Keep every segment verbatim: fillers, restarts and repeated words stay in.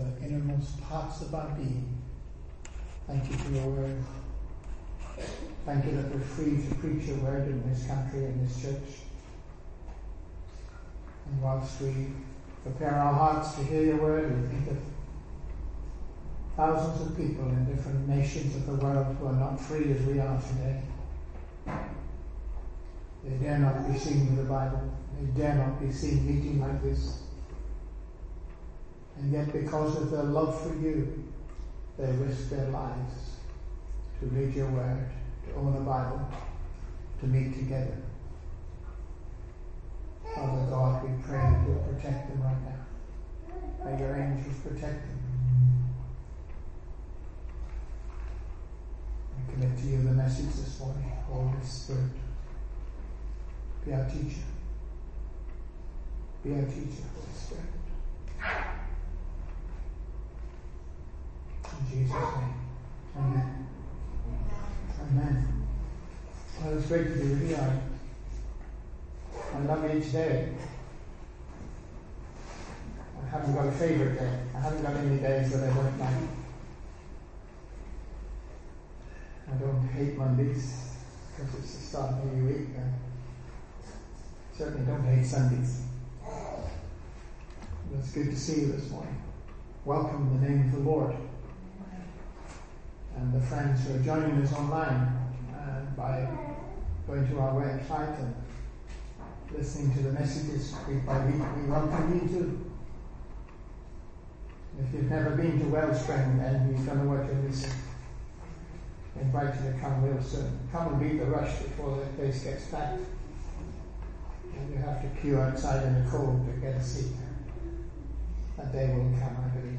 the innermost parts of our being. Thank you for your word. Thank you that we're free to preach your word in this country and this church. And whilst we prepare our hearts to hear your word, we think of thousands of people in different nations of the world who are not free as we are today. They dare not be seen with the Bible. They dare not be seen meeting like this. And yet, because of their love for you, they risk their lives to read your word, to own a Bible, to meet together. Father God, we pray that you'll protect them right now. May your angels protect them. We commit to you the message this morning. Holy Spirit, be our teacher. Be our teacher, Holy Spirit. In Jesus' name. Amen. Amen. Well, it's great to be with you. I, I love each day. I haven't got a favorite day. I haven't got any days that I don't like. I don't hate Mondays because it's the start of a new week. I certainly don't hate Sundays. But it's good to see you this morning. Welcome in the name of the Lord. And the friends who are joining us online uh, by going to our website and listening to the messages week by week, we welcome you too. If you've never been to Wellspring, then you don't know what you're missing. I invite you to come real soon. Come and beat the rush before the place gets packed. And you have to queue outside in the cold to get a seat. That day will come, I believe.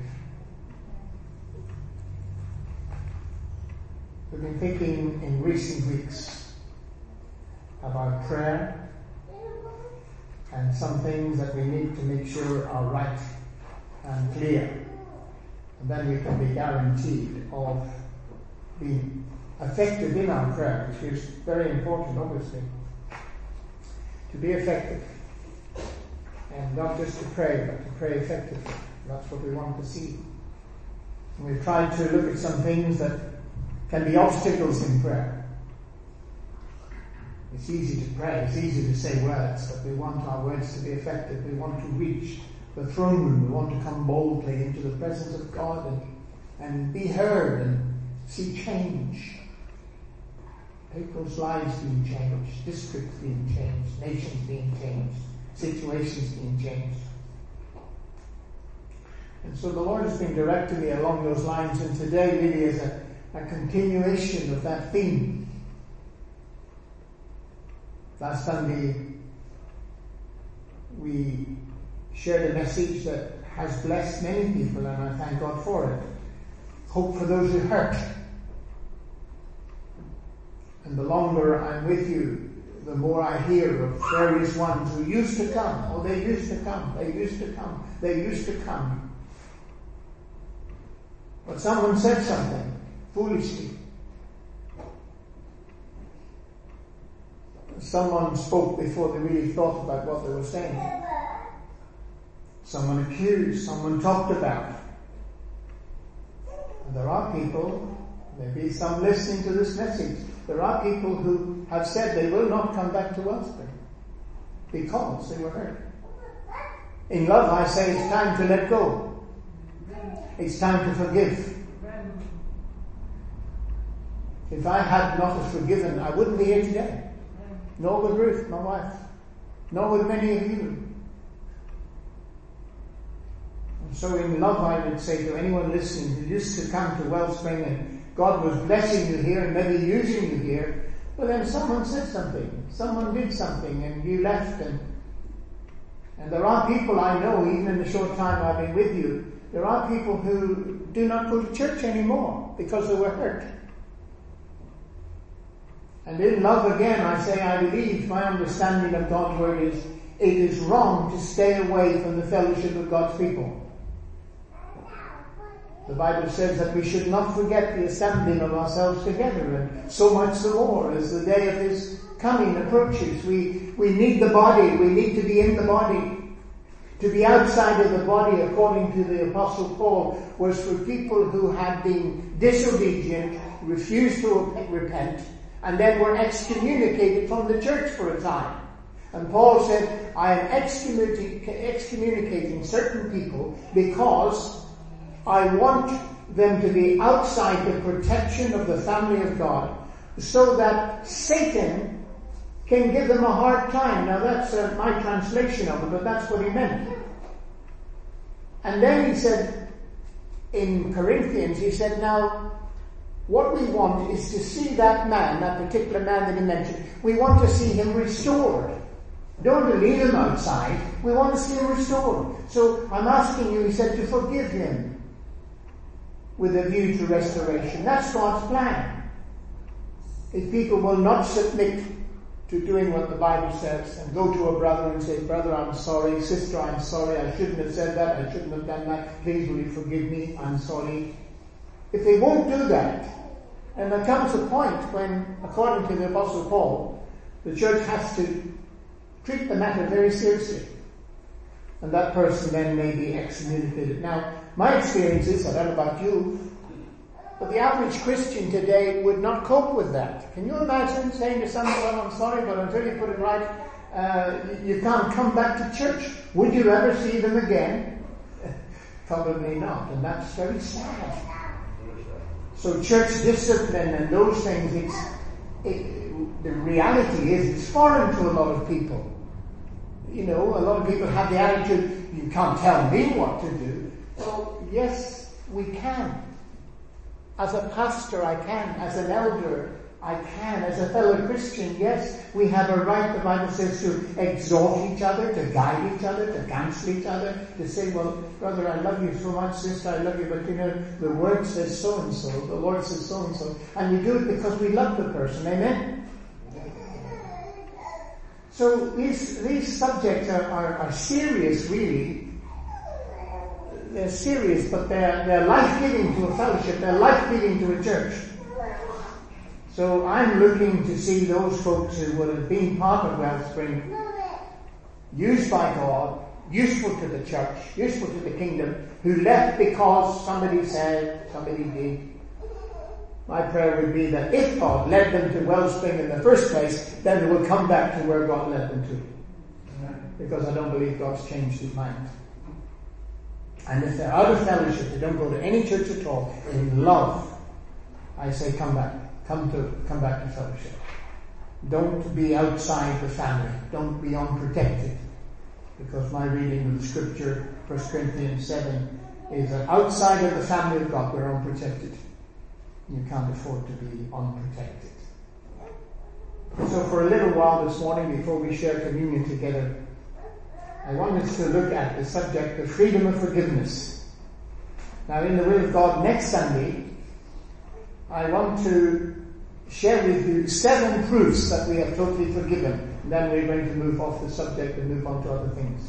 We've been thinking in recent weeks about prayer and some things that we need to make sure are right and clear. And then we can be guaranteed of being effective in our prayer, which is very important, obviously. To be effective. And not just to pray, but to pray effectively. That's what we want to see. And we've tried to look at some things that can be obstacles in prayer. It's easy to pray, it's easy to say words, but we want our words to be effective. We want to reach the throne room. We want to come boldly into the presence of God and, and be heard and see change. People's lives being changed, districts being changed, nations being changed, situations being changed. And so the Lord has been directing me along those lines, and today really is a, a continuation of that theme. Last Sunday we shared a message that has blessed many people, and I thank God for it. Hope for those who hurt. And the longer I'm with you, the more I hear of various ones who used to come. Oh, they used to come, they used to come, they used to come. But someone said something foolishly. Someone spoke before they really thought about what they were saying. Someone accused, someone talked about. And there are people, maybe some listening to this message, there are people who have said they will not come back to Wellspring because they were hurt. In love, I say it's time to let go. It's time to forgive. If I had not have forgiven, I wouldn't be here today. Nor would Ruth, my wife. Nor would many of you. And so in love, I would say to anyone listening who used to come to Wellspring and God was blessing you here and maybe using you here, but then someone said something. Someone did something and you left. And, and there are people I know, even in the short time I've been with you, there are people who do not go to church anymore because they were hurt. And in love again, I say I believe my understanding of God's word is it is wrong to stay away from the fellowship of God's people. The Bible says that we should not forget the assembling of ourselves together, and so much the more as the day of His coming approaches. We, we need the body, we need to be in the body. To be outside of the body, according to the Apostle Paul, was for people who had been disobedient, refused to repent, and then were excommunicated from the church for a time. And Paul said, I am excommunicating certain people because I want them to be outside the protection of the family of God, so that Satan can give them a hard time. Now that's uh, my translation of it, but that's what he meant. And then he said, in Corinthians, he said, now, what we want is to see that man, that particular man that he mentioned, we want to see him restored. Don't want to leave him outside. We want to see him restored. So I'm asking you, he said, to forgive him with a view to restoration. That's God's plan. If people will not submit to doing what the Bible says and go to a brother and say, brother, I'm sorry, sister, I'm sorry, I shouldn't have said that, I shouldn't have done that, please will you forgive me, I'm sorry. If they won't do that, and there comes a point when, according to the Apostle Paul, the church has to treat the matter very seriously. And that person then may be excommunicated. Now, my experience is, I don't know about you, but the average Christian today would not cope with that. Can you imagine saying to someone, well, I'm sorry, but until you put it right, uh, you can't come back to church. Would you ever see them again? Probably not, and that's very sad. So church discipline and those things, it's, it, the reality is it's foreign to a lot of people. You know, a lot of people have the attitude, you can't tell me what to do. Well, yes, we can. As a pastor, I can. As an elder, I can. As a fellow Christian, yes, we have a right, the Bible says, to exhort each other, to guide each other, to counsel each other, to say, well, brother, I love you so much, sister, I love you, but you know, the word says so-and-so, the Lord says so-and-so, and we do it because we love the person, amen? So these these subjects are, are, are serious, really. They're serious, but they're, they're life-giving to a fellowship, they're life-giving to a church. So I'm looking to see those folks who would have been part of Wellspring, used by God, useful to the church, useful to the kingdom, who left because somebody said, somebody did. My prayer would be that if God led them to Wellspring in the first place, then they will come back to where God led them to. Because I don't believe God's changed his mind. And if they're out of fellowship, they don't go to any church at all, in love, I say come back. Come to come back to fellowship. Don't be outside the family. Don't be unprotected. Because my reading of the scripture, First Corinthians seven, is that outside of the family of God, we're unprotected. You can't afford to be unprotected. So for a little while this morning, before we share communion together, I want us to look at the subject of freedom of forgiveness. Now, in the will of God, next Sunday, I want to share with you seven proofs that we have totally forgiven. And then we're going to move off the subject and move on to other things.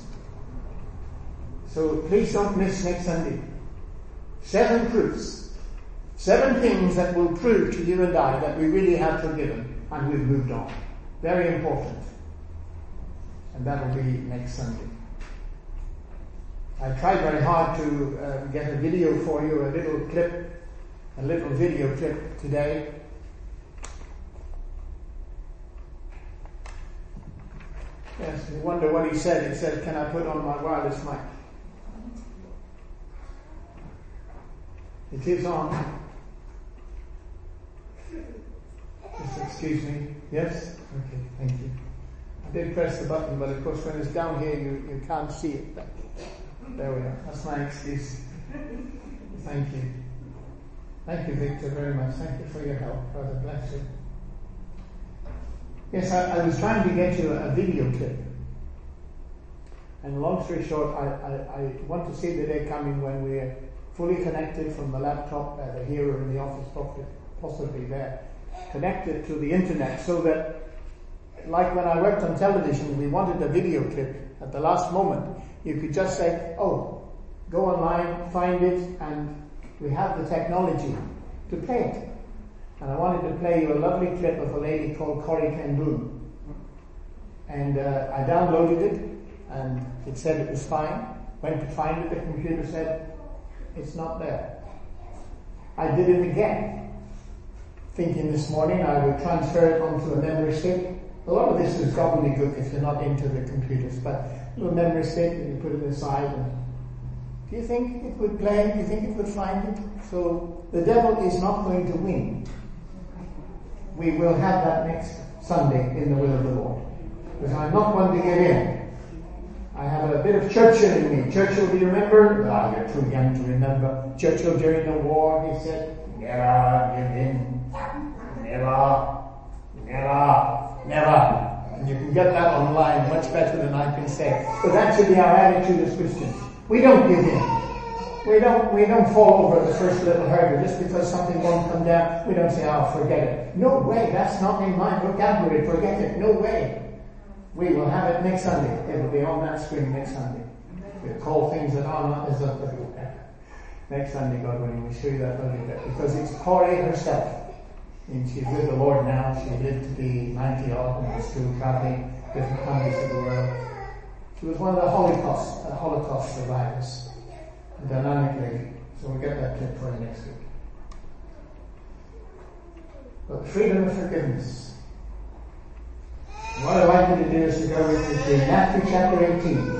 So please don't miss next Sunday. Seven proofs. Seven things that will prove to you and I that we really have forgiven and we've moved on. Very important. And that will be next Sunday. I tried very hard to uh, get a video for you, a little clip, a little video clip today. Yes, you wonder what he said. He said, can I put on my wireless mic? It is on. Just excuse me. Yes? Okay, thank you. I did press the button, but of course when it's down here you, you can't see it. But there we are. That's my excuse. Thank you. Thank you, Victor, very much. Thank you for your help. Father bless you. Yes, I, I was trying to get you a video clip. And long story short, I, I, I want to see the day coming when we're fully connected from the laptop, either here or in the office, possibly there, connected to the internet, so that, like when I worked on television, we wanted a video clip at the last moment. You could just say, oh, go online, find it, and we have the technology to play it. And I wanted to play you a lovely clip of a lady called Corrie ten Boom. And uh, I downloaded it, and it said it was fine. Went to find it, the computer said, it's not there. I did it again, thinking this morning I would transfer it onto a memory stick. A lot of this is gobbledygook if you're not into the computers, but a little memory stick and you put it aside. And do you think it would play? Do you think it would find it? So the devil is not going to win. We will have that next Sunday in the will of the Lord. Because I'm not one to give in. I have a bit of Churchill in me. Churchill, do you remember? Ah, you're too young to remember. Churchill during the war, he said, never give in. Never. Never. Never. And you can get that online much better than I can say. So that should be our attitude as Christians. We don't give in. We don't, we don't fall over the first little hurdle just because something won't come down. We don't say, oh, forget it. No way. That's not in my vocabulary. Forget it. No way. We will have it next Sunday. It will be on that screen next Sunday. We'll call things that are not as up next Sunday, God willing, we'll show you that a little bit. Because it's Corey herself. And she's with the Lord now. She lived to be ninety odd and was still traveling different countries of the world. She was one of the Holocaust, uh, Holocaust survivors. A dynamic lady. So we'll get that clip for you next week. But freedom of forgiveness. What I'd like you to do is to go with me to Matthew chapter eighteen.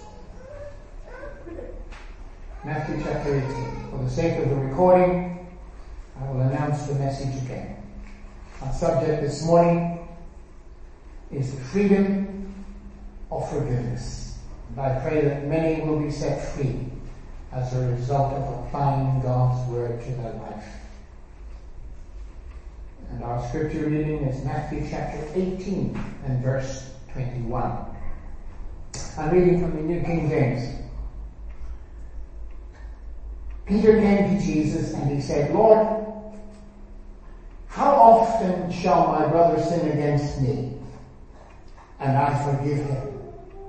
Matthew chapter eighteen. For the sake of the recording, I will announce the message again. Our subject this morning is the freedom of forgiveness. And I pray that many will be set free as a result of applying God's word to their life. And our scripture reading is Matthew chapter eighteen and verse twenty-one. I'm reading from the New King James. Peter came to Jesus and he said, Lord, how often shall my brother sin against me and I forgive him?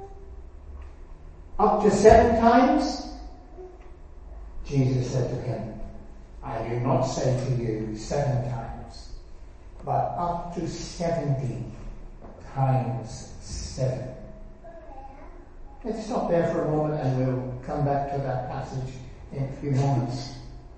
Up to seven times? Jesus said to him, I do not say to you seven times, but up to seventy times seven. Let's stop there for a moment and we'll come back to that passage in a few moments.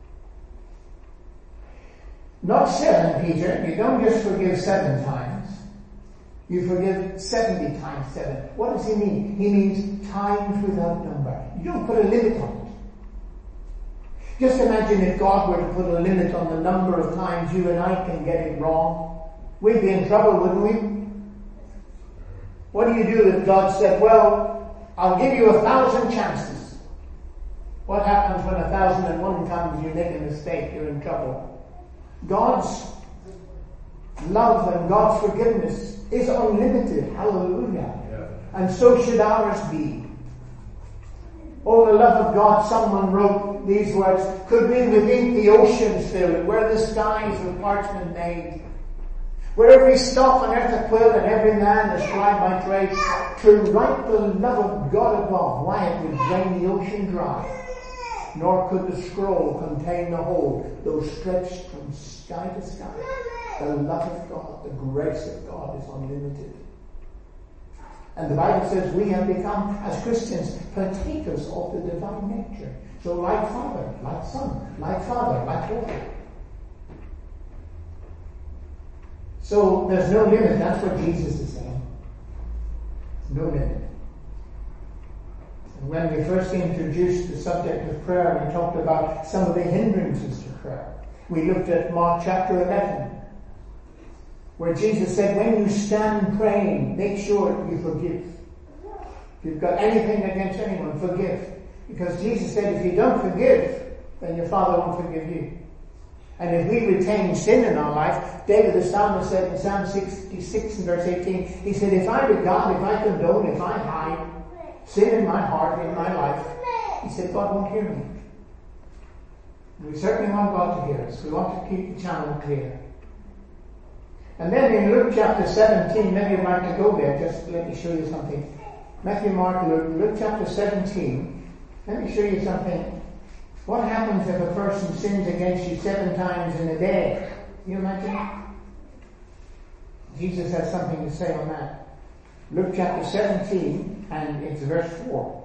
Not seven, Peter. You don't just forgive seven times. You forgive seventy times seven. What does he mean? He means times without number. You don't put a limit on it. Just imagine if God were to put a limit on the number of times you and I can get it wrong. We'd be in trouble, wouldn't we? What do you do if God said, well, I'll give you a thousand chances? What happens when a thousand and one comes, you make a mistake, you're in trouble? God's love and God's forgiveness is unlimited. Hallelujah. Yeah. And so should ours be. Oh, the love of God, someone wrote these words, could we within the oceans fill it, where the skies of parchment made, where every stalk on earth a quill and every man a scribe by trade, to write the love of God above, why it would drain the ocean dry. Nor could the scroll contain the whole, though stretched from sky to sky. The love of God, the grace of God is unlimited. And the Bible says we have become, as Christians, partakers of the divine nature. So like Father, like Son, like Father, like Daughter. So there's no limit. That's what Jesus is saying. No limit. And when we first introduced the subject of prayer, we talked about some of the hindrances to prayer. We looked at Mark chapter eleven, where Jesus said, when you stand praying, make sure you forgive. If you've got anything against anyone, forgive. Because Jesus said, if you don't forgive, then your Father won't forgive you. And if we retain sin in our life, David the psalmist said in Psalm sixty-six and verse eighteen, he said, if I regard, if I condone, if I hide sin in my heart, in my life, he said, God won't hear me. We certainly want God to hear us. We want to keep the channel clear. And then in Luke chapter seventeen, maybe you'd like to go there, just let me show you something. Matthew, Mark, Luke, Luke chapter seventeen, let me show you something. What happens if a person sins against you seven times in a day? Can you imagine? Jesus has something to say on that. Luke chapter seventeen and it's verse four.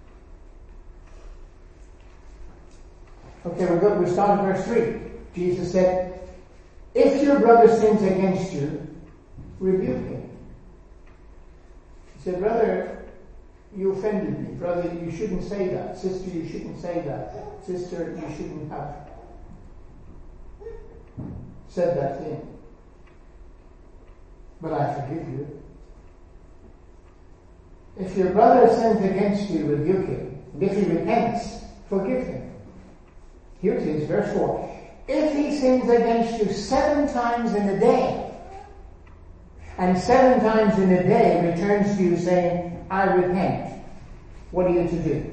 Okay, we're good. We start at verse three. Jesus said, if your brother sins against you, rebuke him. He said, brother, you offended me. Brother, you shouldn't say that. Sister, you shouldn't say that. Sister, you shouldn't have said that thing. But I forgive you. If your brother sins against you, rebuke him. And if he repents, forgive him. Here it is, verse four. If he sins against you seven times in a day, and seven times in a day returns to you saying, I repent, what are you to do?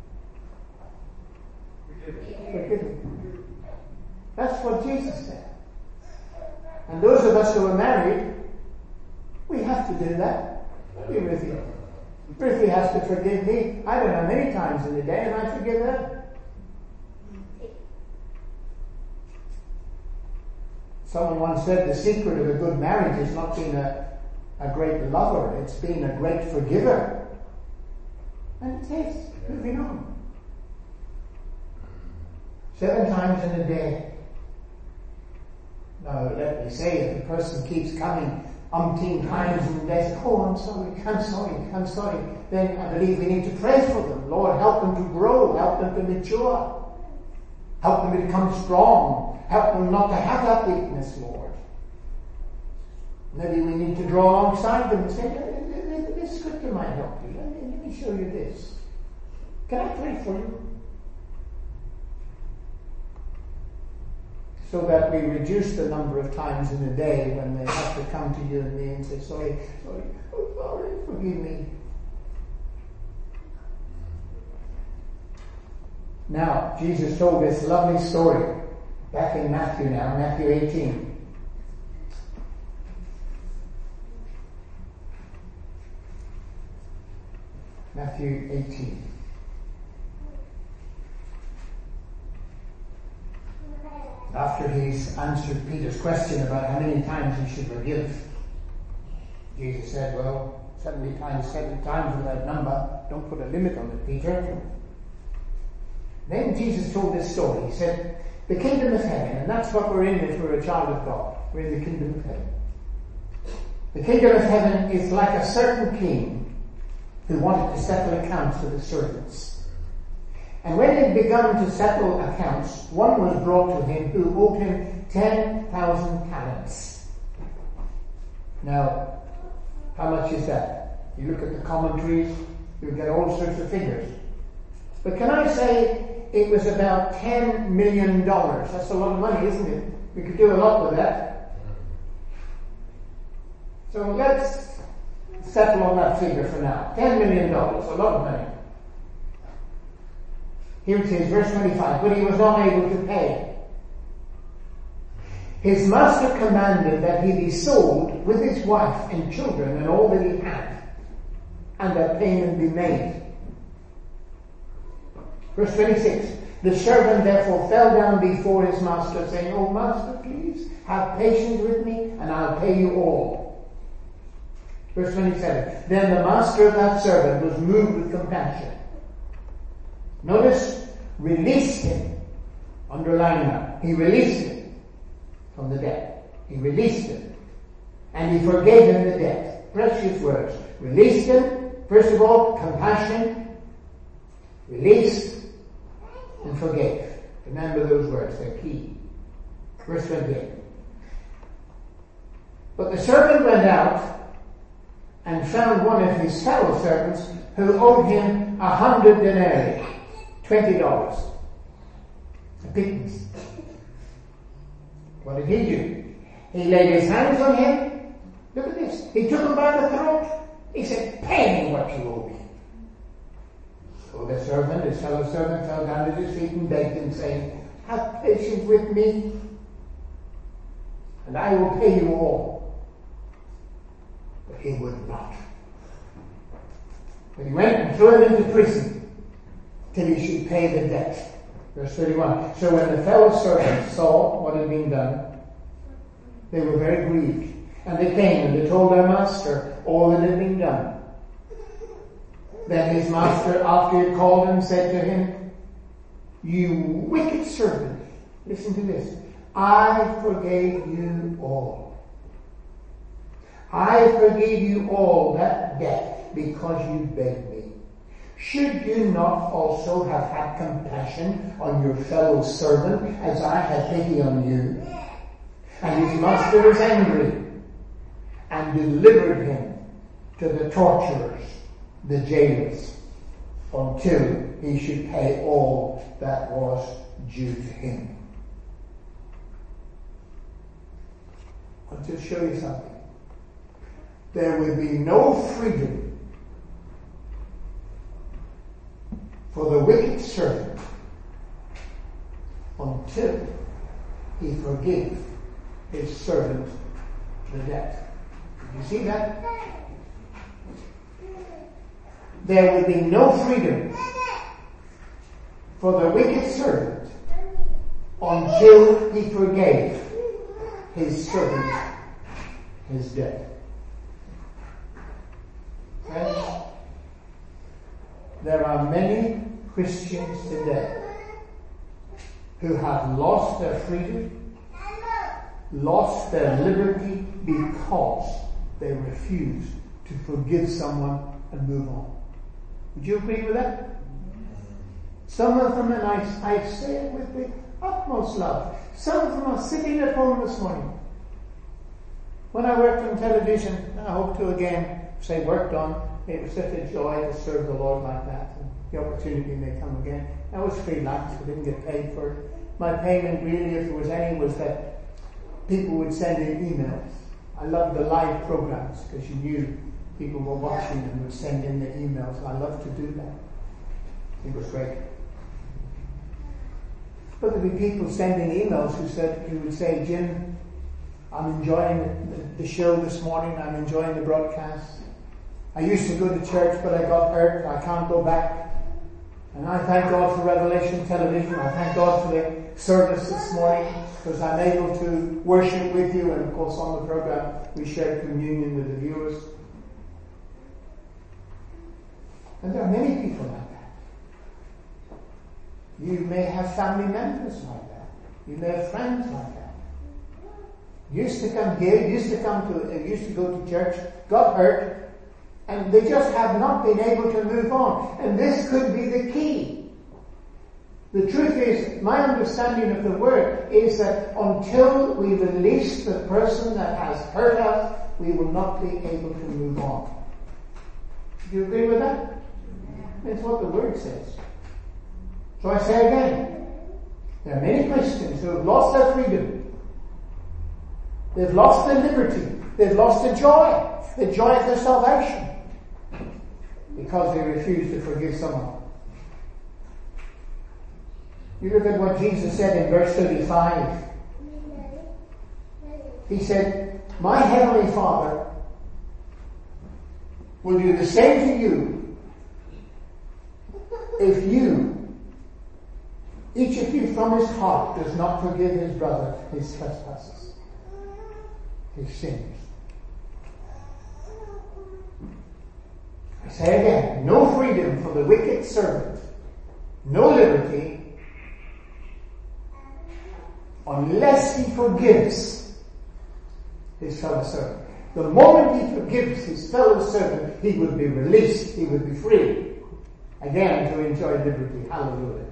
Forgive him. That's what Jesus said. And those of us who are married, we have to do that. I'll be with you. Ruthie has to forgive me. I don't know, many times in a day, and I forgive her. Someone once said the secret of a good marriage is not being a, a great lover, it's being a great forgiver. And it is. Moving on. Seven times in a day. Now, let me say, if the person keeps coming umpteen times in the day, say, oh, I'm sorry, I'm sorry, I'm sorry, then I believe we need to pray for them. Lord, help them to grow, help them to mature, help them to become strong, help them not to have that weakness, Lord. Maybe we need to draw alongside them and say, this scripture might help you. Let me, let me show you this. Can I pray for you? So that we reduce the number of times in a day when they have to come to you and me and say, sorry, sorry, oh, sorry, forgive me. Now, Jesus told this lovely story back in Matthew now, Matthew eighteen. Matthew eighteen. After he's answered Peter's question about how many times he should forgive, Jesus said, well, seventy times, seventy times without number. Don't put a limit on it, Peter. Then Jesus told this story. He said, the kingdom of heaven, and that's what we're in if we're a child of God. We're in the kingdom of heaven. The kingdom of heaven is like a certain king who wanted to settle accounts with his servants. And when he had begun to settle accounts, one was brought to him who owed him ten thousand talents. Now, how much is that? You look at the commentaries, you get all sorts of figures. But can I say it was about ten million dollars? That's a lot of money, isn't it? We could do a lot with that. So let's settle on that figure for now. ten million dollars, a lot of money. Here it is, verse twenty-five. But he was not able to pay. His master commanded that he be sold with his wife and children and all that he had, and that payment be made. Verse twenty-six. The servant therefore fell down before his master, saying, oh, master, please have patience with me, and I'll pay you all. Verse twenty-seven. Then the master of that servant was moved with compassion. Notice, released him. Underline that. He released him from the debt. He released him. And he forgave him the debt. Precious words. Released him. First of all, compassion. Released and forgave. Remember those words. They're key. Verse twenty-eight. But the servant went out and found one of his fellow servants who owed him a hundred denarii. Twenty dollars. A pittance. What did he do? He laid his hands on him. Look at this. He took him by the throat. He said, pay me what you owe me. So the servant, his fellow servant, fell down at his feet and begged him, saying, have patience with me, and I will pay you all. But he would not. But he went and threw him into prison till he should pay the debt. Verse thirty-one. So when the fellow servants saw what had been done, they were very grieved. And they came and they told their master all that had been done. Then his master, after he had called him, said to him, "You wicked servant," listen to this, "I forgave you all. I forgave you all that debt because you begged me. Should you not also have had compassion on your fellow servant as I had pity on you?" And his master was angry and delivered him to the torturers, the jailers, until he should pay all that was due to him. I want to show you something. There will be no freedom for the wicked servant until he forgives his servant the debt. Did you see that? There will be no freedom for the wicked servant until he forgave his servant his debt. Friends, there are many Christians today who have lost their freedom, lost their liberty because they refuse to forgive someone and move on. Would you agree with that? Some of them, and I, I say it with the utmost love, some of them are sitting at home this morning. When I worked on television, I hope to again say worked on, it was such a joy to serve the Lord like that. And the opportunity may come again. I was freelance, we didn't get paid for it. My payment really, if there was any, was that people would send in emails. I loved the live programs because you knew people were watching and would send in the emails. I loved to do that. It was great. But there'd be people sending emails who said, who would say, "Jim, I'm enjoying the, the show this morning. I'm enjoying the broadcast. I used to go to church, but I got hurt. I can't go back. And I thank God for Revelation Television. I thank God for the service this morning because I'm able to worship with you." And of course on the program we share communion with the viewers. And there are many people like that. You may have family members like that. You may have friends like that. Used to come here, used to come to, uh, used to go to church, got hurt, and they just have not been able to move on. And this could be the key. The truth is, my understanding of the word is that until we release the person that has hurt us, we will not be able to move on. Do you agree with that? It's what the word says. So I say again, there are many Christians who have lost their freedom. They've lost their liberty. They've lost their joy. The joy of their salvation. Because they refuse to forgive someone. You look at what Jesus said in verse thirty-five. He said, "My heavenly Father will do the same to you if you, each of you from his heart, does not forgive his brother his trespasses, his sins." I say again, no freedom for the wicked servant, no liberty, unless he forgives his fellow servant. The moment he forgives his fellow servant, he would be released, he would be free. Again, to enjoy liberty. Hallelujah.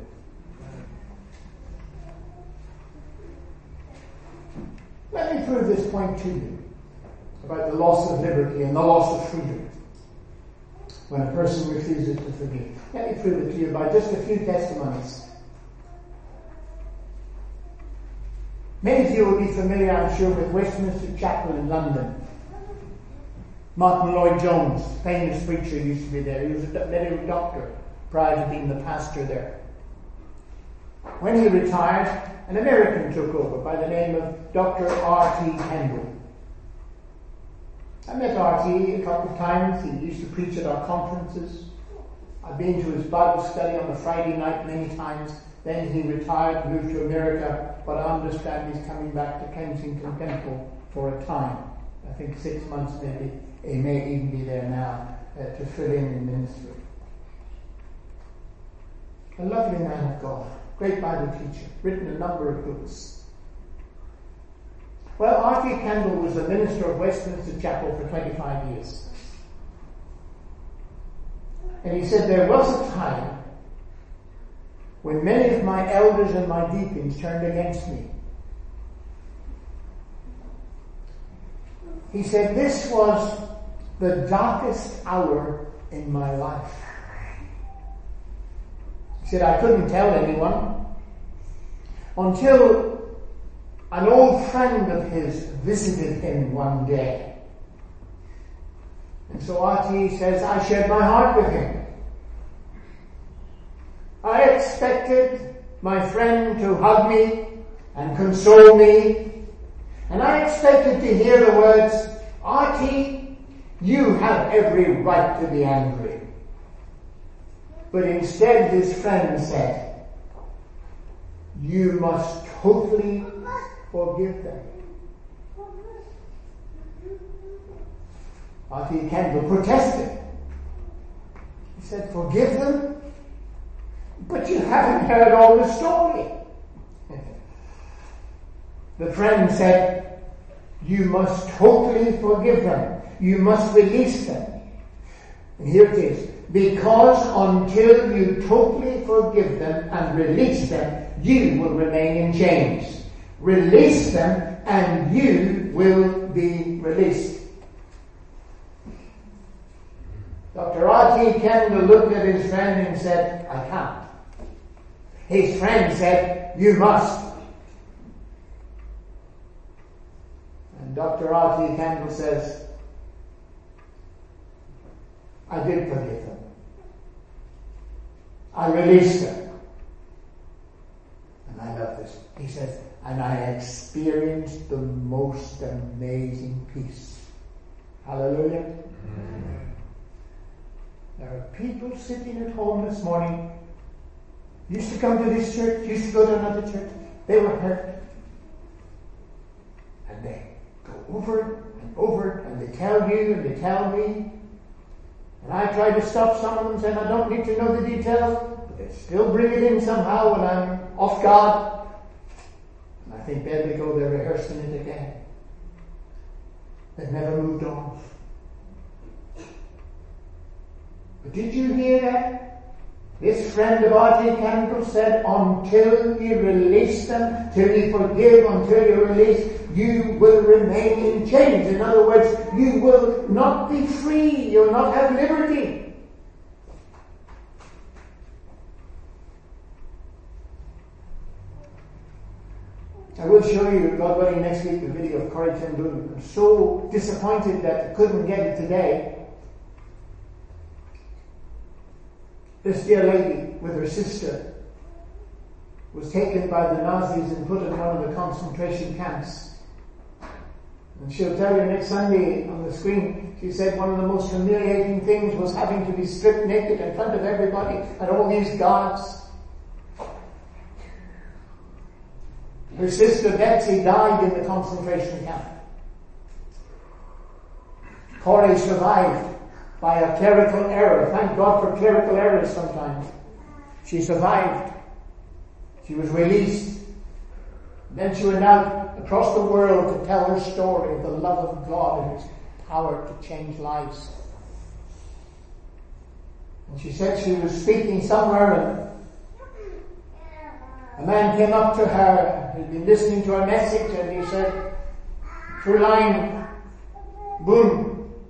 Let me prove this point to you about the loss of liberty and the loss of freedom when a person refuses to forgive. Let me prove it to you by just a few testimonies. Many of you will be familiar, I'm sure, with Westminster Chapel in London. Martin Lloyd-Jones, famous preacher, used to be there. He was a medical doctor prior to being the pastor there. When he retired, an American took over by the name of Doctor R T Kendall. I met R T a couple of times. He used to preach at our conferences. I've been to his Bible study on a Friday night many times. Then he retired, moved to America, but I understand he's coming back to Kensington Temple for a time. I think six months maybe. He may even be there now uh, to fill in in ministry. A lovely man of God, great Bible teacher, written a number of books. Well, R T Kendall was the minister of Westminster Chapel for twenty-five years. And he said, there was a time when many of my elders and my deacons turned against me. He said, this was the darkest hour in my life. He said, I couldn't tell anyone until an old friend of his visited him one day. And so R T says, I shared my heart with him. I expected my friend to hug me and console me. And I expected to hear the words, R T, you have every right to be angry. But instead his friend said, you must totally forgive them. R T Kendall protested. He said, forgive them? But you haven't heard all the story. The friend said, you must totally forgive them. You must release them. And here it is. Because until you totally forgive them and release them, you will remain in chains. Release them and you will be released. Doctor R T Kendall looked at his friend and said, I can't. His friend said, you must. And Doctor R T Kendall says, I did forgive them. I released them. And I love this. He says, and I experienced the most amazing peace. Hallelujah. Mm-hmm. There are people sitting at home this morning, used to come to this church, used to go to another church. They were hurt. And they go over and over and they tell you and they tell me. And I try to stop some of them saying I don't need to know the details, but they still bring it in somehow when I'm off guard. And I think there they go, they're rehearsing it again. They've never moved on. But did you hear that? This friend of R T Kendall said, until you release them, till you forgive, until you release, you will remain in chains. In other words, you will not be free. You will not have liberty. I will show you, God willing, next week the video of Corrie ten Boom. I'm so disappointed that I couldn't get it today. This dear lady with her sister was taken by the Nazis and put in one of the concentration camps. And she'll tell you next Sunday on the screen, she said one of the most humiliating things was having to be stripped naked in front of everybody and all these guards. Her sister Betsy died in the concentration camp. Corrie survived by a clerical error. Thank God for clerical errors sometimes. She survived. She was released. Then she went out across the world to tell her story of the love of God and His power to change lives. And she said she was speaking somewhere and a man came up to her. He'd been listening to her message and he said, Fräulein Boom,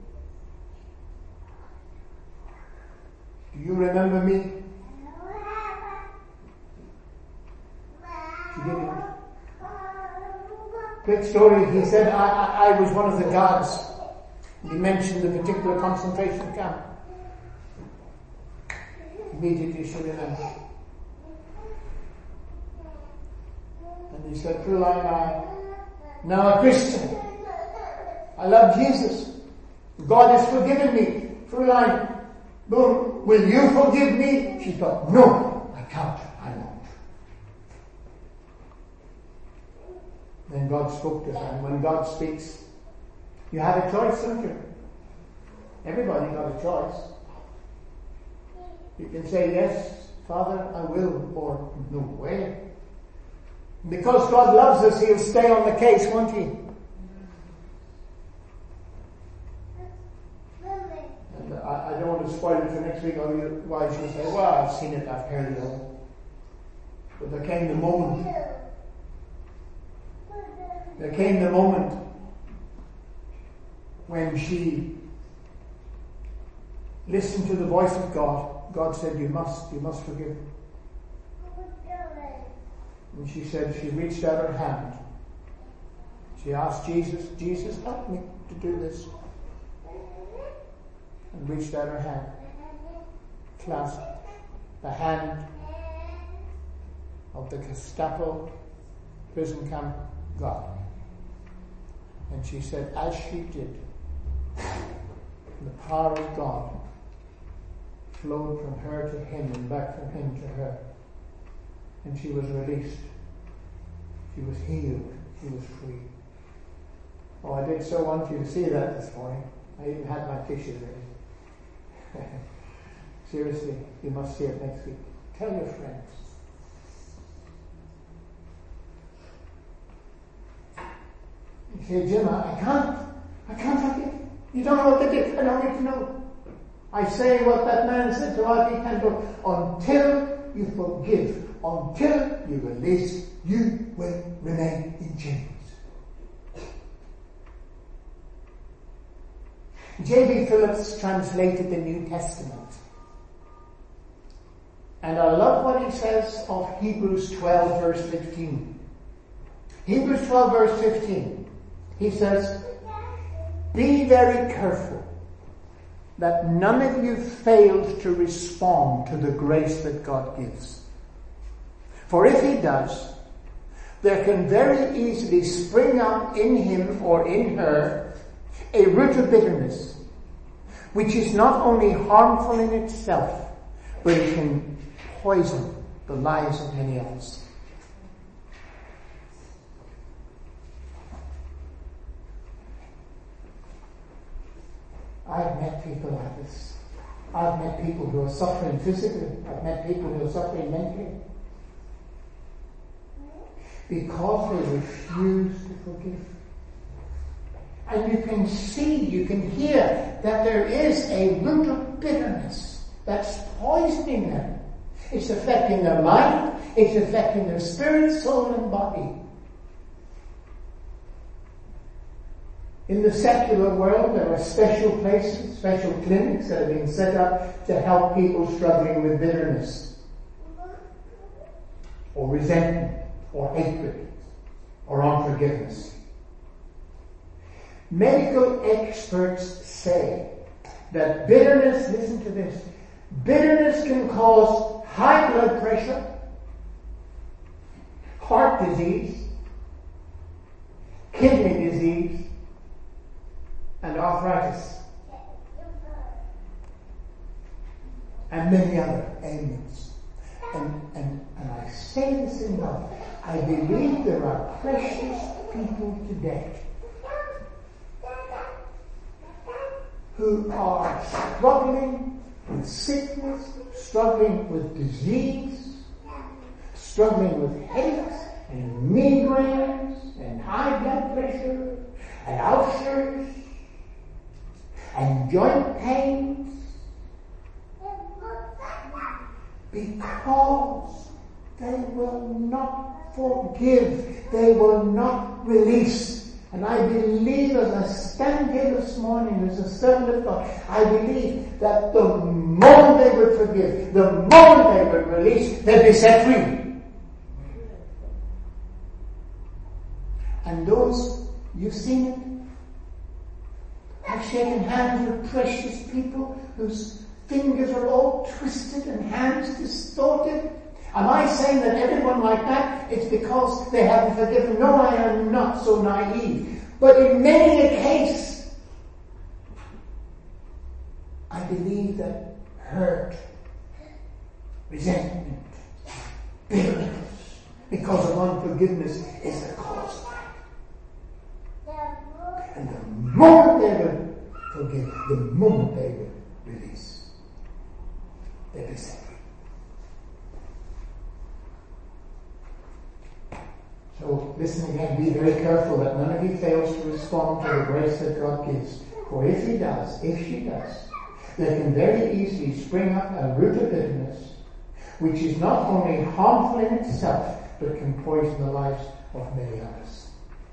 do you remember me? She didn't. Quick story, he said, I, I, I was one of the guards. He mentioned a particular concentration camp. Immediately she remembered. And he said, Fräulein, I'm now a Christian. I love Jesus. God has forgiven me. Fräulein, Boom, will you forgive me? She thought, no, I can't, I won't. Then God spoke to her, and when God speaks, you have a choice, don't you? Everybody got a choice. You can say yes Father, I will, or no way. Because God loves us, He'll stay on the case, won't He? And I, I don't want to spoil it for next week, otherwise you'll say, well, I've seen it, I've heard it all. But there came the moment. There came the moment when she listened to the voice of God. God said, you must, you must forgive. And she said, she reached out her hand. She asked Jesus, Jesus, help me to do this. And reached out her hand, clasped the hand of the Gestapo prison camp guard. And she said, as she did, the power of God flowed from her to him and back from him to her. And she was released. She was healed. She was free. Oh, I did so want you to see that this morning. I even had my tissue ready. Seriously, you must see it next week. Tell your friends. You say, Jim, I can't. I can't forgive. You don't know what they did. I don't need to know. I say what that man said to R T Kendall. Until you forgive, until you release, you will remain in chains. J B Phillips translated the New Testament. And I love what he says of Hebrews twelve verse fifteen. Hebrews twelve verse fifteen. He says, be very careful that none of you fails to respond to the grace that God gives. For if he does, there can very easily spring up in him or in her a root of bitterness, which is not only harmful in itself, but it can poison the lives of many others. I've met people like this. I've met people who are suffering physically. I've met people who are suffering mentally. Because they refuse to forgive. And you can see, you can hear that there is a root of bitterness that's poisoning them. It's affecting their mind. It's affecting their spirit, soul, and body. In the secular world, there are special places, special clinics that have been set up to help people struggling with bitterness, or resentment, or hatred, or unforgiveness. Medical experts say that bitterness, listen to this, bitterness can cause high blood pressure, heart disease, kidney disease, and arthritis, and many other ailments. And, and, and I say this in love. I believe there are precious people today who are struggling with sickness, struggling with disease, struggling with headaches and migraines and high blood pressure and ulcers and joint pains, because they will not forgive, they will not release. And I believe, as I stand here this morning as a servant of God, I believe that the moment they would forgive, the moment they would release, they'll be set free. And those, you've seen it, I've shaken hands with precious people whose fingers are all twisted and hands distorted. Am I saying that everyone like that, it's because they haven't forgiven? No, I am not so naive. But in many a case, I believe that hurt, resentment, bitterness, because of unforgiveness is the cause of that. And the moment they will forgive, the moment they will release, they'll be set free. So listen again, be very careful that none of you fails to respond to the grace that God gives. For if he does, if she does, there can very easily spring up a root of bitterness, which is not only harmful in itself, but can poison the lives of many others.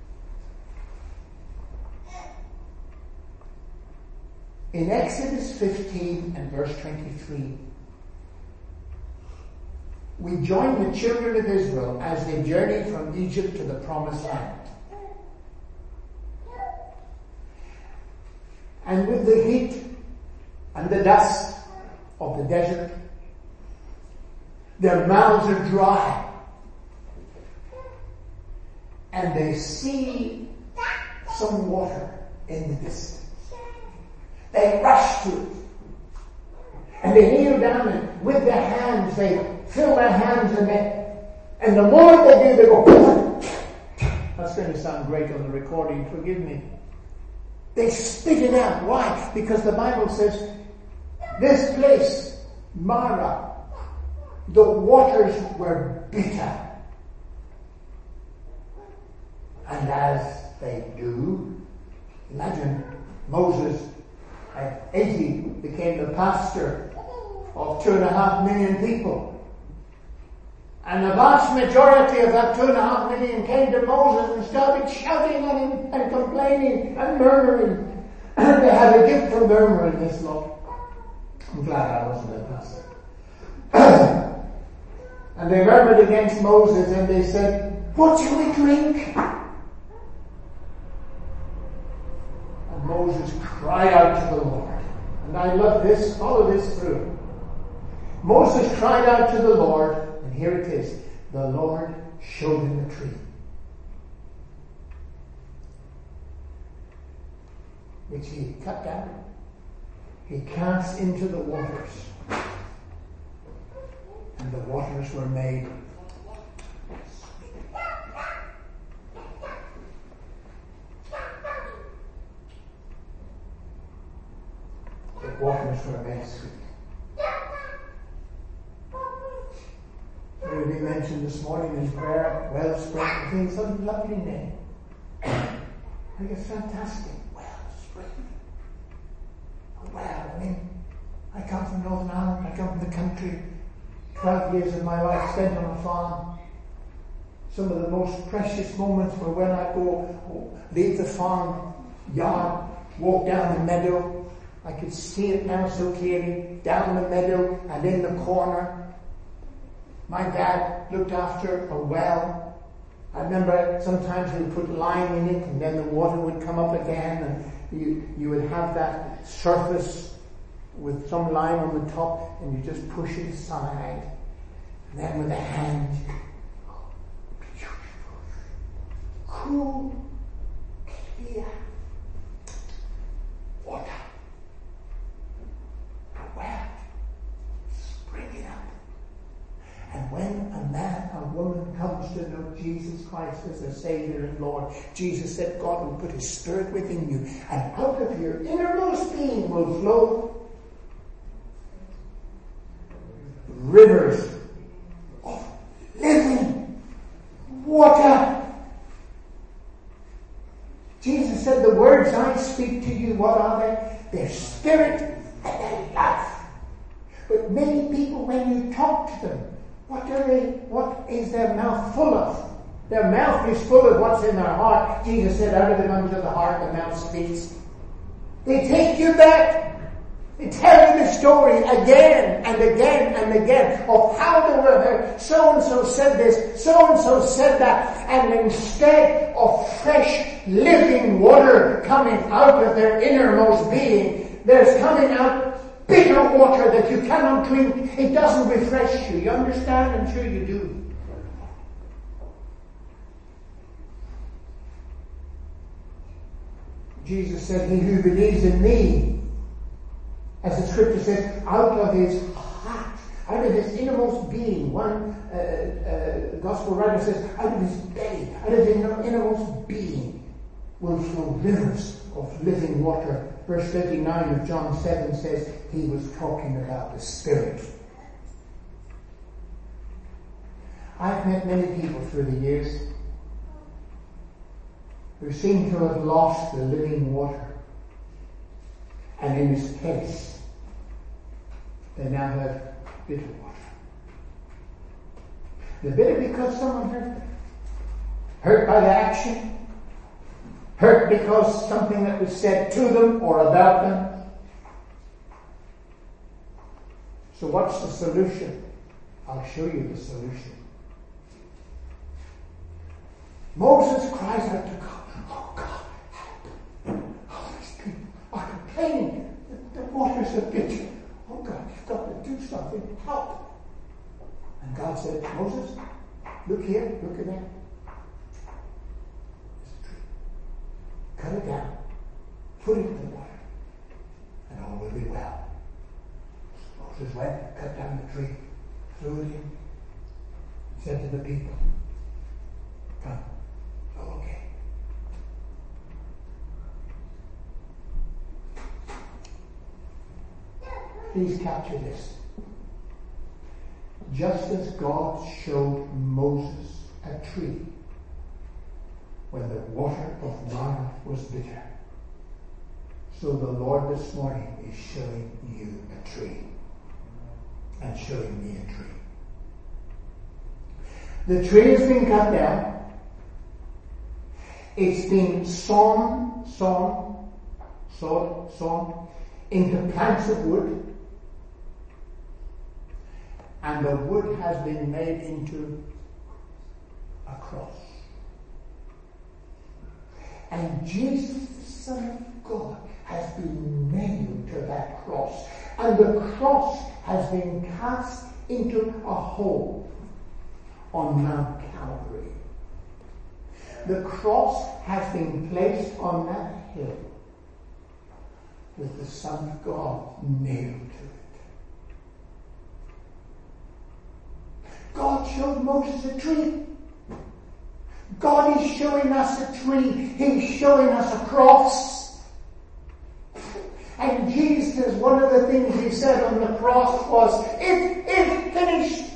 In Exodus fifteen and verse twenty-three, we join the children of Israel as they journeyed from Egypt to the promised land. And with the heat and the dust of the desert, their mouths are dry. And they see some water in the distance. They rush to it. And they kneel down and with their hands, they fill their hands and they, and the more they do, they go, that's going to sound great on the recording, forgive me. They spit it out. Why? Because the Bible says, this place, Mara, the waters were bitter. And as they do, imagine Moses at eighty became the pastor of two and a half million people. And the vast majority of that two and a half million came to Moses and started shouting at him and complaining and murmuring. And they had a gift for murmuring this lot. I'm glad I wasn't a pastor. And they murmured against Moses and they said, what shall we drink? And Moses cried out to the Lord. And I love this, follow this through. Moses cried out to the Lord, and here it is. The Lord showed him the tree, which he cut down. He cast into the waters, and the waters were made the waters were made sweet. We mentioned this morning in prayer, Wellspring. I think it's a lovely name. I think it's fantastic. Wellspring. Well, I mean, I come from Northern Ireland. I come from the country. Twelve years of my life spent on a farm. Some of the most precious moments were when I go leave the farm yard, walk down the meadow. I could see it now so clearly. Down the meadow and in the corner. My dad looked after a well. I remember sometimes he would put lime in it and then the water would come up again and you, you would have that surface with some lime on the top and you just push it aside. And then with a hand, cool, clear water. A well, springing up. And when a man or woman comes to know Jesus Christ as their Savior and Lord, Jesus said God will put His Spirit within you, and out of your innermost being will flow rivers of living water. Jesus said, the words I speak to you, what are they? They're spirit and they're life. But many people, when you talk to them, What are they, what is their mouth full of? Their mouth is full of what's in their heart. Jesus said, out of the abundance of the heart, the mouth speaks. They take you back. They tell you the story again and again and again of how they were there. So-and-so said this, so-and-so said that. And instead of fresh, living water coming out of their innermost being, there's coming out bitter water that you cannot drink. It doesn't refresh you. You understand? I'm sure you do. Jesus said, he who believes in me, as the scripture says, out of his heart, out of his innermost being. One uh, uh, gospel writer says, out of his belly, out of his innermost being will flow rivers of living water. Verse thirty-nine of John seven says he was talking about the Spirit. I've met many people through the years, who seemed to have lost the living water. And in his place, they now have bitter water. They're bitter because someone hurt them. Hurt by the action. Hurt because something that was said to them or about them. So what's the solution? I'll show you the solution. Moses cries out to God, "Oh God, help. Oh, these people are complaining. The, the waters are bitter. Oh God, you've got to do something. Help." And God said, "Moses, look here, look at that. There's a tree. Cut it down. Put it in the water. And all will be well." So Moses went, cut down the tree, threw it in, said to the people, "Come, it's all okay." Please capture this. Just as God showed Moses a tree when the water of Marah was bitter, so the Lord this morning is showing you a tree and showing me a tree. The tree has been cut down. It's been sawn, sawn, sawed, sawn into planks of wood. And the wood has been made into a cross. And Jesus, the Son of God, has been nailed to that cross. And the cross has been cast into a hole on Mount Calvary. The cross has been placed on that hill with the Son of God nailed to it. God showed Moses a tree. God is showing us a tree. He's showing us a cross. And Jesus, one of the things he said on the cross was, "It is finished."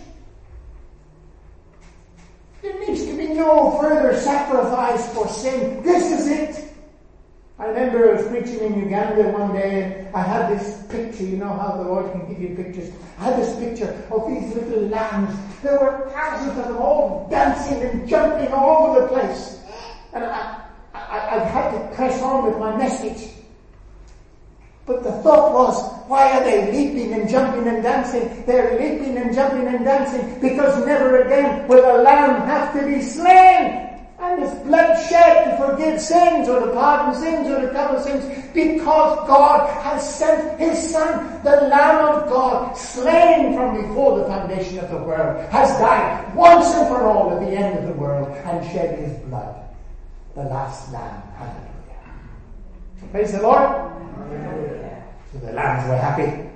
There needs to be no further sacrifice for sin. This is it. I remember I was preaching in Uganda one day and I had this picture. You know how the Lord can give you pictures. I had this picture of these little lambs. There were thousands of them all dancing and jumping all over the place. And I, I, I had to press on with my message. But the thought was, why are they leaping and jumping and dancing? They're leaping and jumping and dancing because never again will a lamb have to be slain and his blood shed to forgive sins or to pardon sins or to cover sins, because God has sent his Son, the Lamb of God, slain from before the foundation of the world, has died once and for all at the end of the world and shed his blood. The last lamb. Hallelujah. Praise the Lord. Hallelujah. So the lambs were happy.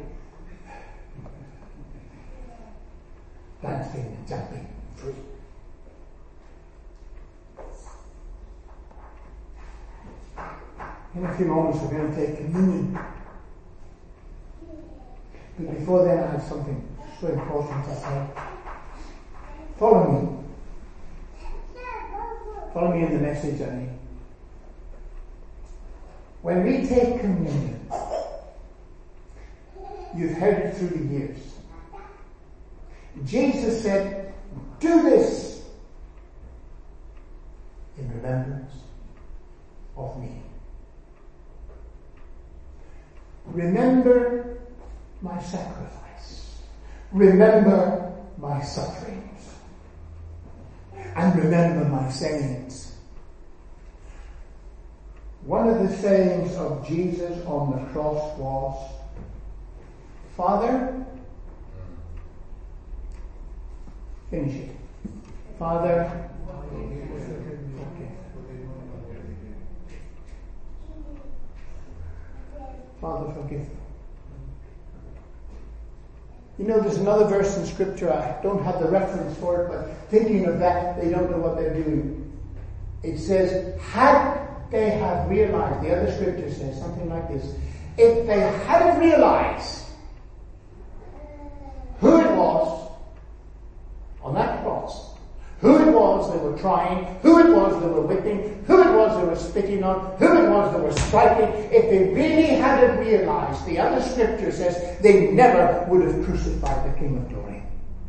Dancing and jumping free. In a few moments we're going to take communion. But before then I have something so important to say. Follow me. Follow me in the message I need. When we take communion, you've heard it through the years. Jesus said, "Do this in remembrance of me." Remember my sacrifice. Remember my sufferings. And remember my sayings. One of the sayings of Jesus on the cross was, "Father," finish it. "Father, Father, forgive them." You know, there's another verse in Scripture, I don't have the reference for it, but thinking of that, they don't know what they're doing. It says, had they have realized, the other Scripture says something like this, if they hadn't realized who it was on that cross, who it was they were were trying, who it was they were whipping, who it was they were spitting on, who it was they were striking, if they really had it realized, the other scripture says they never would have crucified the King of Glory.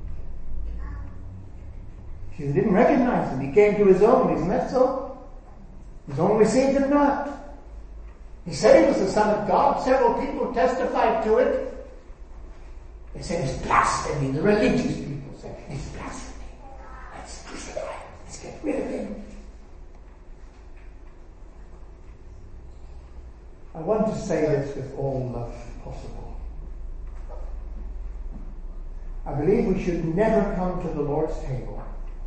He didn't recognize him. He came to his own, isn't that so? His own received him not. He said he was the Son of God. Several people testified to it. They said it's blasphemy. The religious people said it's blasphemy. Let's crucify him. Let's get rid of him. I want to say this with all love possible. I believe we should never come to the Lord's table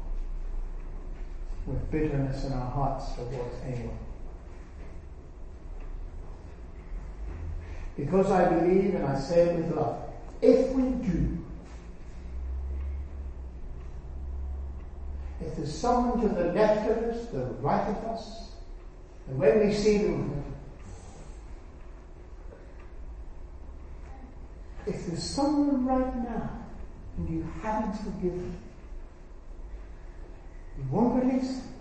with bitterness in our hearts towards anyone. Because I believe, and I say it with love, if we do, if there's someone to the left of us, the right of us, and when we see them, if there's someone right now and you haven't forgiven, you won't release them.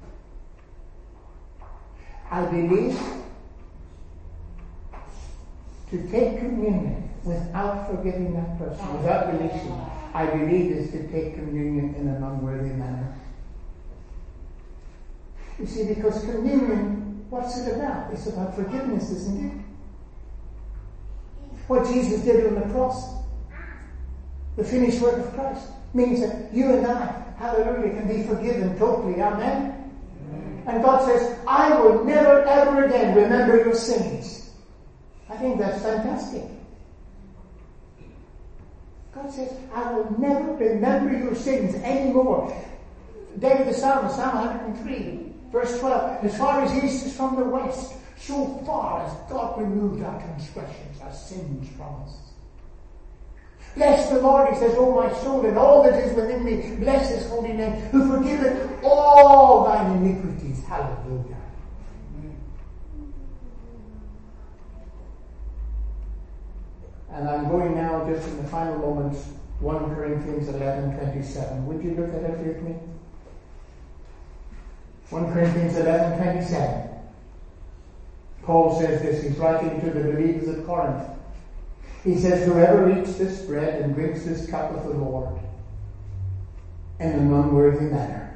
I believe to take communion without forgiving that person, without releasing, I believe is to take communion in an unworthy manner. You see, because communion, what's it about? It's about forgiveness, isn't it? What Jesus did on the cross, the finished work of Christ, means that you and I, hallelujah, can be forgiven totally. Amen? Amen. And God says, I will never ever again remember your sins. I think that's fantastic. God says, I will never remember your sins anymore. David the Psalmist, Psalm one hundred three, verse twelve, as far as east is from the west, so far as God removed our transgressions, our sins from us. Bless the Lord, he says, O my soul, and all that is within me, bless his holy name, who forgiveth all thine iniquities. Hallelujah. And I'm going now, just in the final moments, First Corinthians eleven twenty-seven. Would you look at it with me? First Corinthians eleven twenty-seven. Paul says this, he's writing to the believers at Corinth. He says, whoever eats this bread and drinks this cup of the Lord in an unworthy manner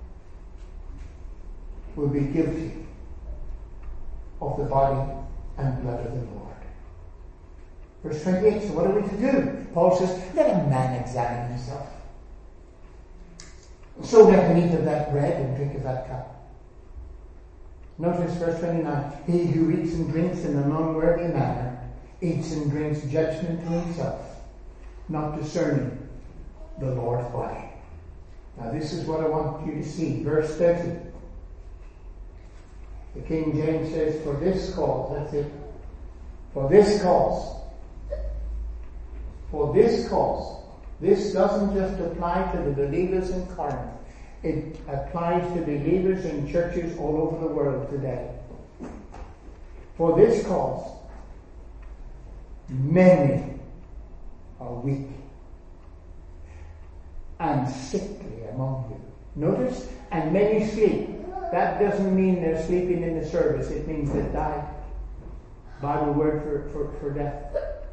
will be guilty of the body and blood of the Lord. Verse twenty-eight, so what are we to do? Paul says, let a man examine himself. So let him eat of that bread and drink of that cup. Notice verse twenty-nine, he who eats and drinks in an unworthy manner eats and drinks judgment to himself, not discerning the Lord's body. Now this is what I want you to see. Verse thirty. The King James says, for this cause, that's it. For this cause. For this cause. This doesn't just apply to the believers in Corinth. It applies to believers in churches all over the world today. For this cause, many are weak and sickly among you. Notice, and many sleep. That doesn't mean they're sleeping in the service. It means they died. Bible word for, for, for death.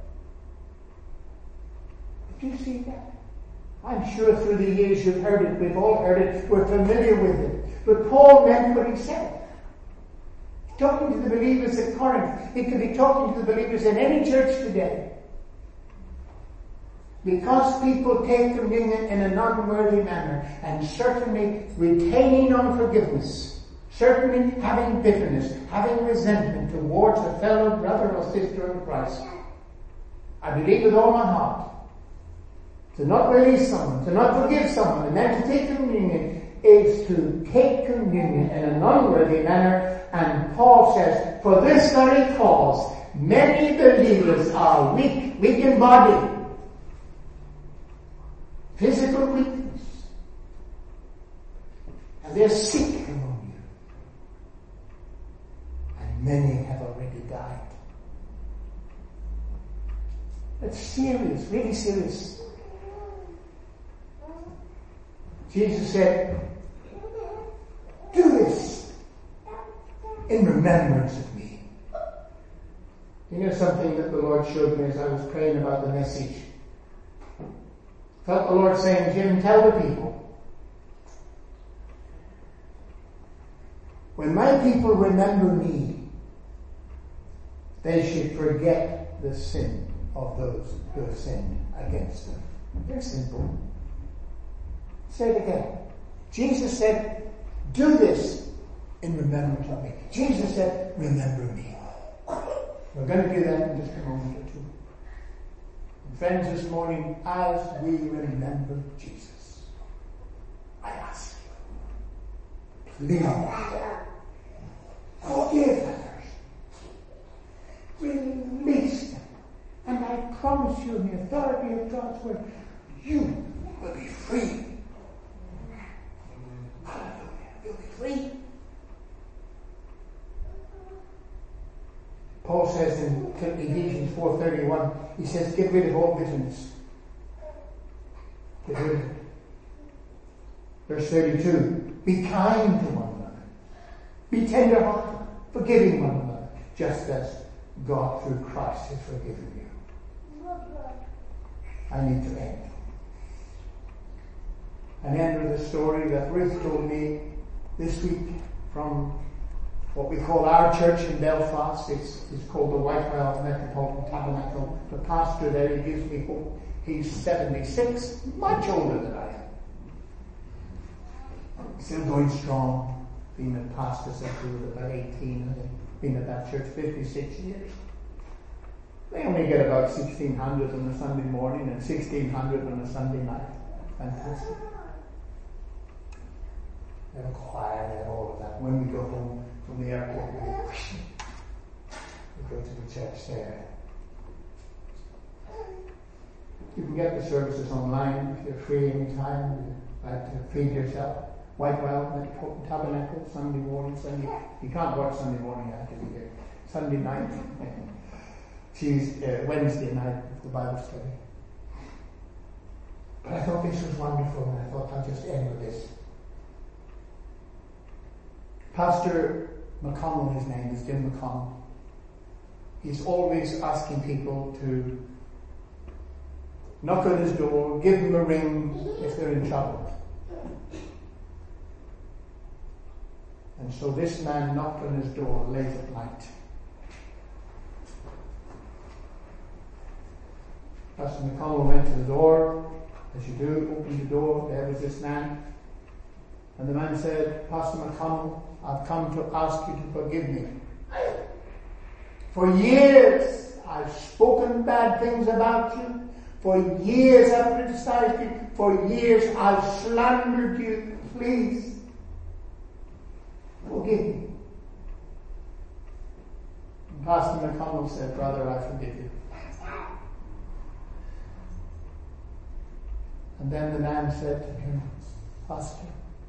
Do you see that? I'm sure through the years you've heard it. We've all heard it. We're familiar with it. But Paul meant what he said. Talking to the believers at Corinth. He could be talking to the believers in any church today. Because people take communion in an unworthy manner, and certainly retaining unforgiveness, certainly having bitterness, having resentment towards a fellow brother or sister in Christ. I believe with all my heart, to not release someone, to not forgive someone, and then to take communion is to take communion in an unworthy manner. And Paul says, for this very cause, many believers are weak, weak in body, physical weakness, and they're sick among you. And many have already died. It's serious, really serious. Jesus said, in remembrance of me. You know something that the Lord showed me as I was praying about the message? I felt the Lord saying, Jim, tell the people, when my people remember me, they should forget the sin of those who have sinned against them. Very simple. Say it again. Jesus said, do this in remembrance of me. Jesus said, remember me. We're going to do that in just a moment or two. And friends, this morning, as we remember Jesus, I ask you, please, forgive others. Release them. And I promise you, in the authority of God's word, you will be free. Hallelujah. You'll be free. Paul says in Ephesians four thirty-one, he says, get rid of all bitterness. Get rid of it. Verse thirty-two, be kind to one another. Be tender-hearted, forgiving one another, just as God through Christ has forgiven you. I need to end. An end with a story that Ruth told me this week from what we call our church in Belfast. It's, it's called the Whitewell Metropolitan Tabernacle. The pastor there, he gives me hope. He's seventy-six, much older than I am. Still going strong. Been a pastor since he was about eighteen. I've been at that church fifty-six years. They only get about sixteen hundred on a Sunday morning and sixteen hundred on a Sunday night. Fantastic. They have a choir, they have all of that. When we go home from the airport, we, we go to the church there. You can get the services online if you're free anytime. You like to feed yourself. Whitewell Metropolitan Tabernacle, Sunday morning, Sunday. You can't watch Sunday morning, you have to be here. Sunday night, Tuesday, uh, Wednesday night, the Bible study. But I thought this was wonderful, and I thought I'd just end with this. Pastor McConnell, his name is Jim McConnell. He's always asking people to knock on his door, give him a ring if they're in trouble. And so this man knocked on his door late at night. Pastor McConnell went to the door, as you do, opened the door, there was this man. And the man said, Pastor McConnell, I've come to ask you to forgive me. For years I've spoken bad things about you. For years I've criticized you. For years I've slandered you. Please, forgive me. And Pastor McConnell said, Brother, I forgive you. And then the man said to him, Pastor,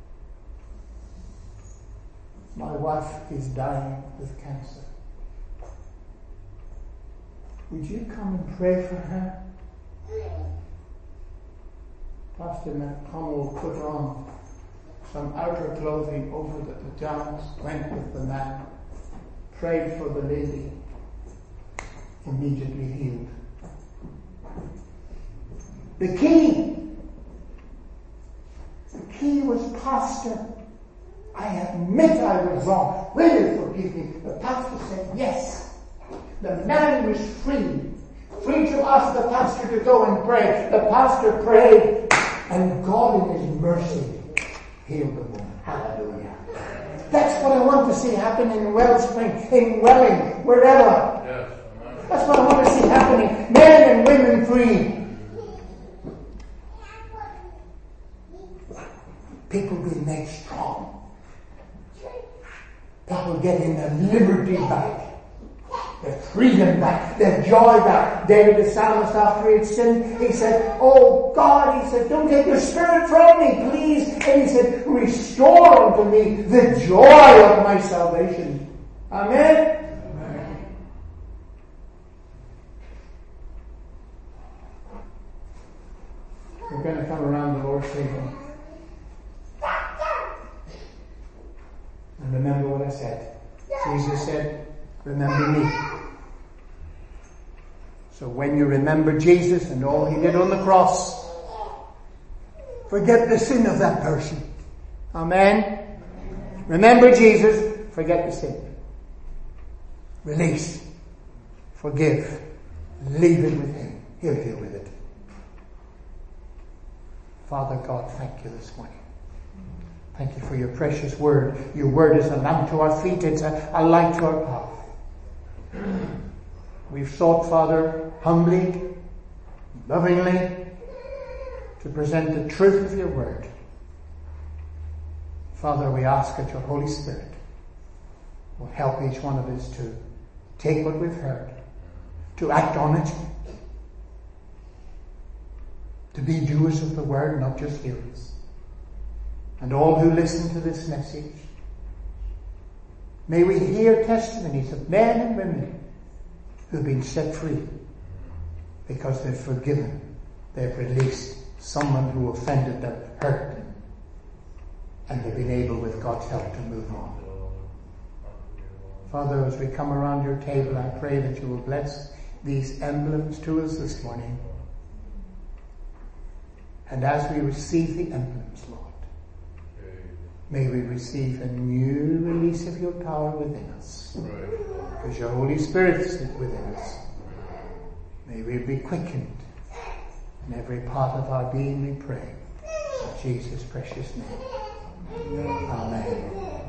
my wife is dying with cancer. Would you come and pray for her? Pastor McConnell put on some outer clothing over the pajamas, went with the man, prayed for the lady, immediately healed. The key, the key was, Pastor, I admit I was wrong. Will you forgive me? The pastor said yes. The man was free. Free to ask the pastor to go and pray. The pastor prayed, and God in His mercy healed the woman. Hallelujah. That's what I want to see happen in Wellspring, in Welling, wherever. Yes. That's what I want to see happening. Men and women free. People being made strong. People getting their liberty back, their freedom back, their joy back. David the psalmist, after he had sinned, he said, oh God, he said, don't take your spirit from me, please. And he said, restore unto me the joy of my salvation. Amen? Amen. We're going to come around the Lord's table. And remember what I said. Jesus said, remember me. So when you remember Jesus and all he did on the cross, forget the sin of that person. Amen. Remember Jesus, forget the sin. Release. Forgive. Leave it with him. He'll deal with it. Father God, thank you this morning. Thank you for your precious word. Your word is a lamp to our feet. It's a, a light to our path. We've sought, Father, humbly, lovingly, to present the truth of your word. Father, we ask that your Holy Spirit will help each one of us to take what we've heard, to act on it, to be doers of the word, not just hearers. And all who listen to this message, may we hear testimonies of men and women who've been set free because they've forgiven, they've released someone who offended them, hurt them, and they've been able, with God's help, to move on. Father, as we come around your table, I pray that you will bless these emblems to us this morning. And as we receive the emblems, Lord, may we receive a new release of your power within us. Because your Holy Spirit is within us. May we be quickened in every part of our being, we pray. In Jesus' precious name. Amen.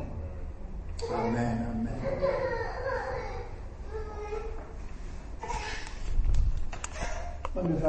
Amen. Amen.